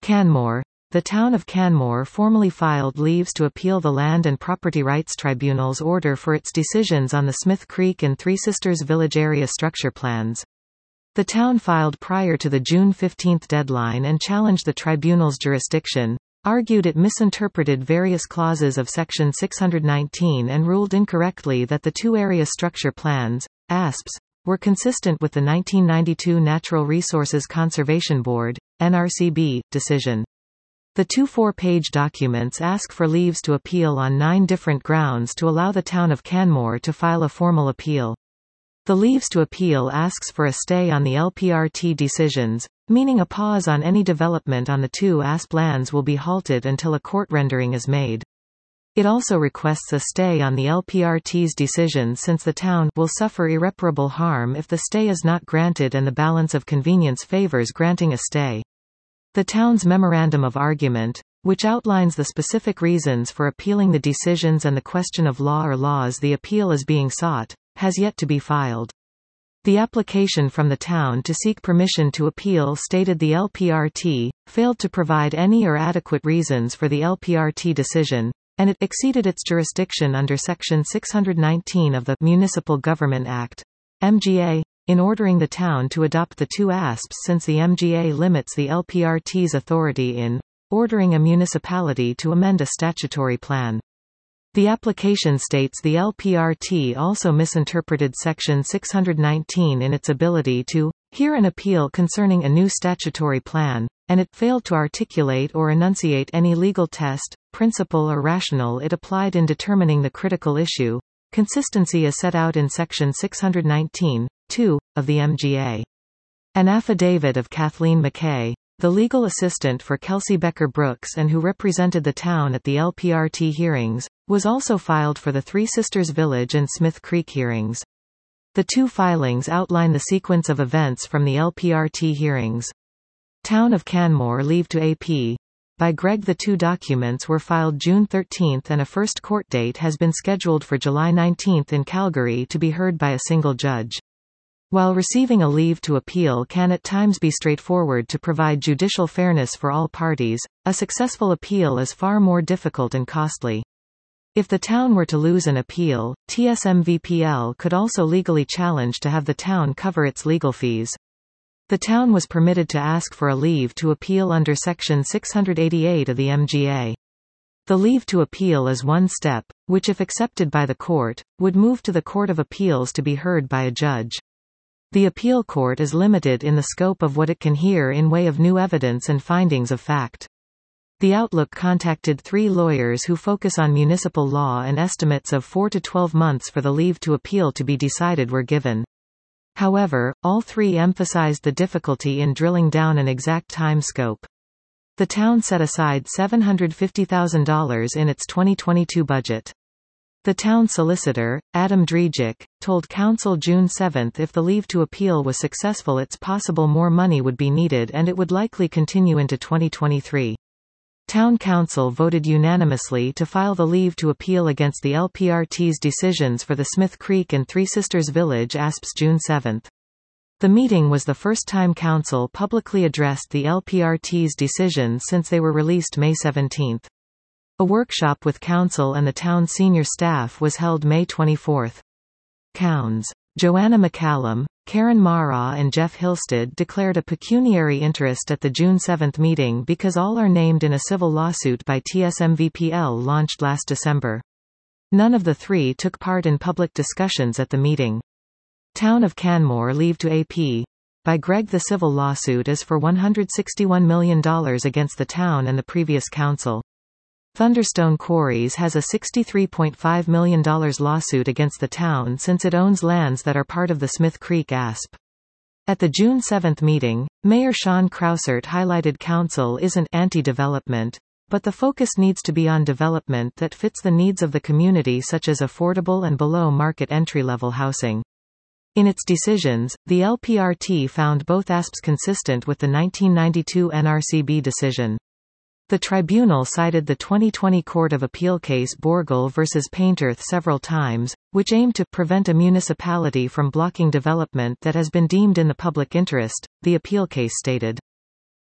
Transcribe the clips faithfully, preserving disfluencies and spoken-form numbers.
Canmore. The town of Canmore formally filed leaves to appeal the Land and Property Rights Tribunal's order for its decisions on the Smith Creek and Three Sisters Village area structure plans. The town filed prior to the June fifteenth deadline and challenged the tribunal's jurisdiction, argued it misinterpreted various clauses of Section six hundred nineteen and ruled incorrectly that the two area structure plans, A S Ps, were consistent with the nineteen ninety-two Natural Resources Conservation Board, N R C B, decision. The two four-page documents ask for leaves to appeal on nine different grounds to allow the town of Canmore to file a formal appeal. The leaves to appeal asks for a stay on the L P R T decisions, meaning a pause on any development on the two A S P lands will be halted until a court rendering is made. It also requests a stay on the L P R T's decision since the town will suffer irreparable harm if the stay is not granted and the balance of convenience favors granting a stay. The town's memorandum of argument, which outlines the specific reasons for appealing the decisions and the question of law or laws the appeal is being sought, has yet to be filed. The application from the town to seek permission to appeal stated the L P R T failed to provide any or adequate reasons for the L P R T decision, and it exceeded its jurisdiction under Section six hundred nineteen of the Municipal Government Act, M G A, in ordering the town to adopt the two A S Ps since the M G A limits the L P R T's authority in ordering a municipality to amend a statutory plan. The application states the L P R T also misinterpreted Section six hundred nineteen in its ability to hear an appeal concerning a new statutory plan, and it failed to articulate or enunciate any legal test, principle or rationale it applied in determining the critical issue. Consistency is set out in Section six hundred nineteen, two, of the M G A. An affidavit of Kathleen McKay, the legal assistant for Kelsey Becker Brooks and who represented the town at the L P R T hearings, was also filed for the Three Sisters Village and Smith Creek hearings. The two filings outline the sequence of events from the L P R T hearings. Town of Canmore leave to A P. By Greg. The two documents were filed June thirteenth and a first court date has been scheduled for July nineteenth in Calgary to be heard by a single judge. While receiving a leave to appeal can at times be straightforward to provide judicial fairness for all parties, a successful appeal is far more difficult and costly. If the town were to lose an appeal, T S M V P L could also legally challenge to have the town cover its legal fees. The town was permitted to ask for a leave to appeal under Section six hundred eighty-eight of the M G A. The leave to appeal is one step, which if accepted by the court, would move to the Court of Appeals to be heard by a judge. The appeal court is limited in the scope of what it can hear in way of new evidence and findings of fact. The Outlook contacted three lawyers who focus on municipal law and estimates of four to twelve months for the leave to appeal to be decided were given. However, all three emphasized the difficulty in drilling down an exact time scope. The town set aside seven hundred fifty thousand dollars in its twenty twenty-two budget. The town solicitor, Adam Drejik, told council June seventh if the leave to appeal was successful it's possible more money would be needed and it would likely continue into twenty twenty-three. Town council voted unanimously to file the leave to appeal against the L P R T's decisions for the Smith Creek and Three Sisters Village A S Ps June seventh. The meeting was the first time council publicly addressed the L P R T's decisions since they were released May seventeenth. A workshop with council and the town's senior staff was held May twenty-fourth. Counts. Joanna McCallum, Karen Mara and Jeff Hilstead declared a pecuniary interest at the June seventh meeting because all are named in a civil lawsuit by T S M V P L launched last December. None of the three took part in public discussions at the meeting. Town of Canmore leave to A P. By Greg. The civil lawsuit is for one hundred sixty-one million dollars against the town and the previous council. Thunderstone Quarries has a sixty-three point five million dollars lawsuit against the town since it owns lands that are part of the Smith Creek A S P. At the June seventh meeting, Mayor Sean Krausert highlighted council isn't anti-development, but the focus needs to be on development that fits the needs of the community such as affordable and below-market entry-level housing. In its decisions, the L P R T found both A S Ps consistent with the nineteen ninety-two N R C B decision. The tribunal cited the twenty twenty Court of Appeal case Borgel versus Painterth several times, which aimed to prevent a municipality from blocking development that has been deemed in the public interest, the appeal case stated.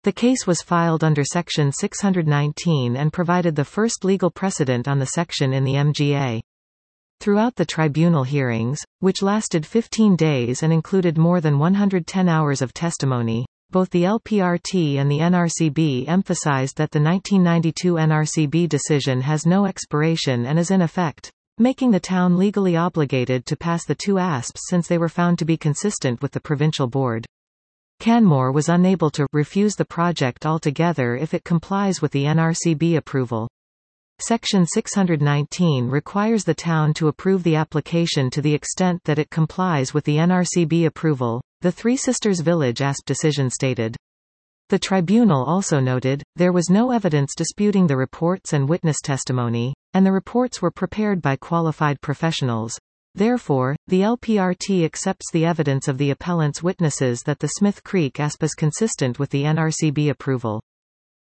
The case was filed under Section six hundred nineteen and provided the first legal precedent on the section in the M G A. Throughout the tribunal hearings, which lasted fifteen days and included more than one hundred ten hours of testimony, both the L P R T and the N R C B emphasized that the nineteen ninety-two N R C B decision has no expiration and is in effect, making the town legally obligated to pass the two A S Ps since they were found to be consistent with the provincial board. Canmore was unable to refuse the project altogether if it complies with the N R C B approval. Section six hundred nineteen requires the town to approve the application to the extent that it complies with the N R C B approval, the Three Sisters Village A S P decision stated. The tribunal also noted, there was no evidence disputing the reports and witness testimony, and the reports were prepared by qualified professionals. Therefore, the L P R T accepts the evidence of the appellant's witnesses that the Smith Creek A S P is consistent with the N R C B approval.